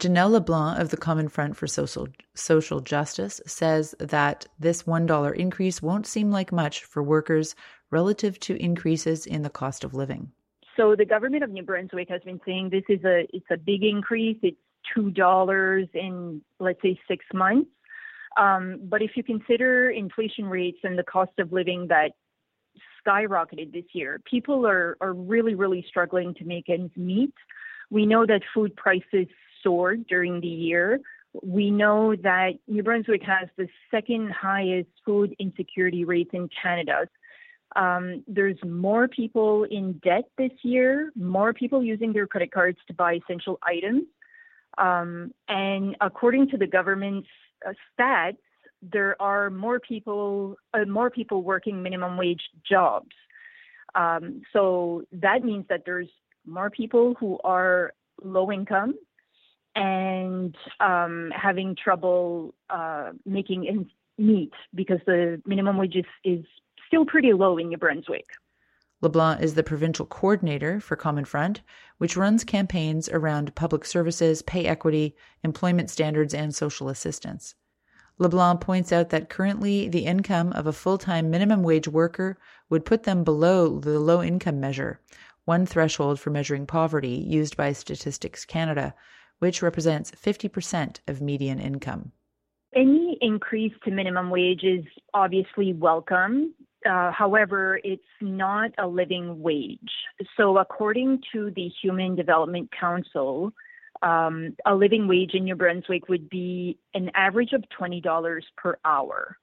Janelle LeBlanc of the Common Front for Social Justice says that this $1 increase won't seem like much for workers relative to increases in the cost of living. So the government of New Brunswick has been saying it's a big increase. It's $2 in, let's say, 6 months. But if you consider inflation rates and the cost of living that skyrocketed this year, people are really, really struggling to make ends meet. We know that food prices soared during the year. We know that New Brunswick has the second highest food insecurity rates in Canada. There's more people in debt this year, more people using their credit cards to buy essential items. And according to the government's stats, there are more people working minimum wage jobs. So that means that there's more people who are low income and having trouble making ends meet because the minimum wage is still pretty low in New Brunswick. LeBlanc is the provincial coordinator for Common Front, which runs campaigns around public services, pay equity, employment standards, and social assistance. LeBlanc points out that currently the income of a full-time minimum wage worker would put them below the low-income measure, one threshold for measuring poverty used by Statistics Canada, which represents 50% of median income. Any increase to minimum wage is obviously welcome. However, it's not a living wage. So according to the Human Development Council, a living wage in New Brunswick would be an average of $20 per hour.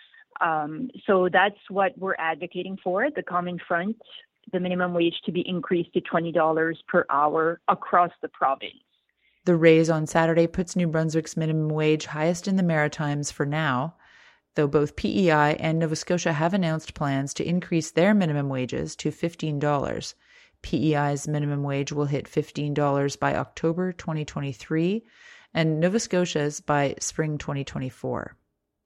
So that's what we're advocating for at the Common Front, the minimum wage to be increased to $20 per hour across the province. The raise on Saturday puts New Brunswick's minimum wage highest in the Maritimes for now, though both PEI and Nova Scotia have announced plans to increase their minimum wages to $15. PEI's minimum wage will hit $15 by October 2023 and Nova Scotia's by spring 2024.